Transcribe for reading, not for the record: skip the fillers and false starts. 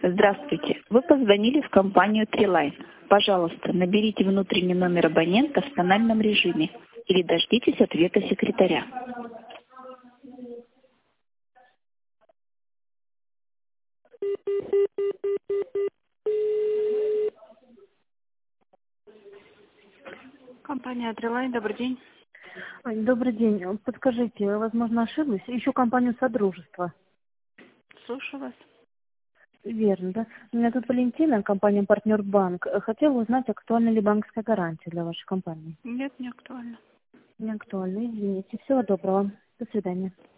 Здравствуйте. Вы позвонили в компанию Трилайн. Пожалуйста, наберите внутренний номер абонента в тональном режиме или дождитесь ответа секретаря. Компания Трилайн, добрый день. Ой, добрый день. Подскажите, возможно, ошиблась? Ищу компанию «Содружество». Слушаю вас. Верно, да? У меня тут Валентина, компания «Партнер Банк». Хотела узнать, актуальна ли банковская гарантия для вашей компании. Нет, не актуально. Не актуальна, извините. Всего доброго. До свидания.